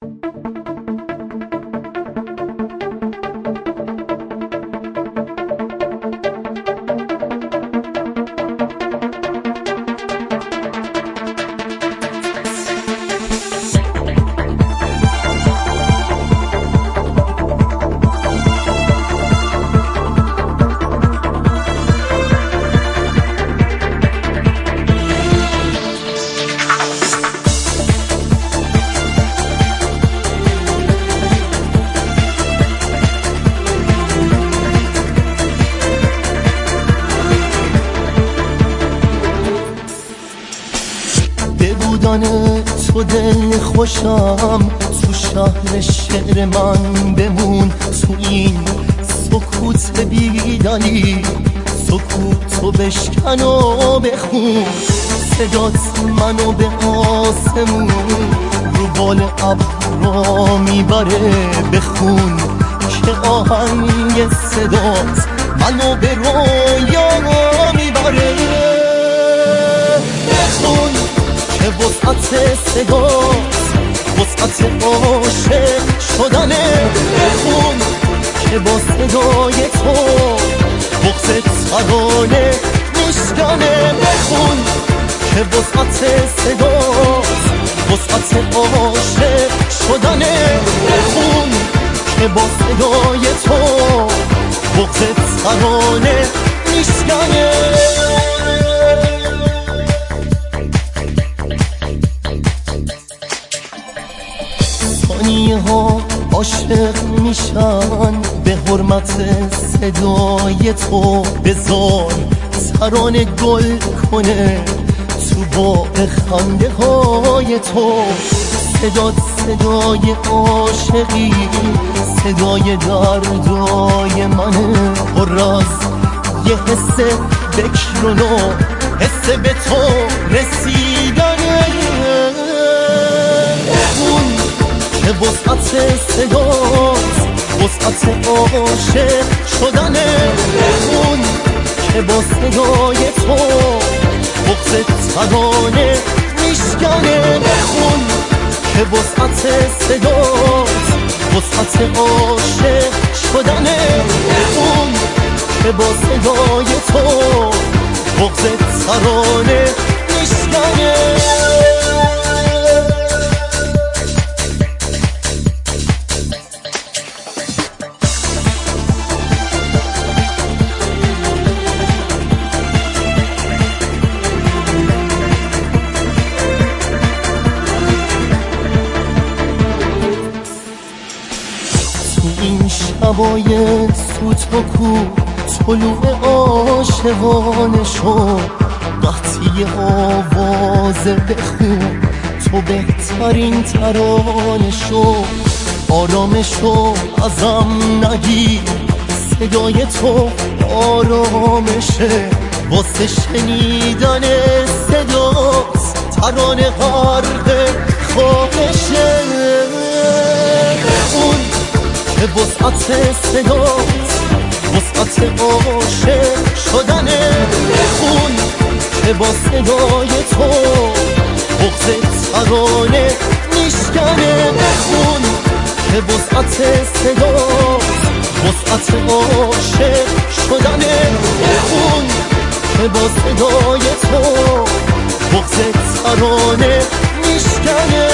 تو دل خوشم، تو شهر شعر من بمون، تو این سکوت بیداری سکوتو بشکن و بخون، صدات منو به آسمون رو بال ابرا میبره، بخون که آهنگ صدات منو به رویا میبره، بخون که وسعت صدات وسعت عاشق شدنه، بخون که با صدای تو بغض ترانه میشکنه، بخون که وسعت صدات وسعت عاشق شدنه، بخون که با صدای تو بغض ترانه میشکنه. ثانیه ها عاشق میشن به حرمت صدای تو، بذار ترانه گل کنه تو باغ خنده های تو، صدات صدای عاشقی صدای دردای منه، پر از یه حس بکر و نو، حس به تو رسیدنه، بخون که وسعت صدات وسعت عاشق شدنه، بخون که با صدای تو بغض ترانه میشکنه، بخون که وسعت صدات وسعت عاشق شدنه، بخون که با صدای تو بغض ترانه میشکنه. این شبای سوت و کو طلوع عاشقانه شو، قطعی آواز بخون تو بهترین ترانه شو، آرامشو ازم نگیر صدای تو آرامشه، واسه شنیدن صدات ترانه غرق خواهشه، بخون که وسعت صدات وسعت عاشق شدنه، بخون که با صدای تو بغض ترانه میشکنه، بخون که وسعت صدات وسعت عاشق شدنه، بخون که با صدای تو بغض ترانه میشکنه.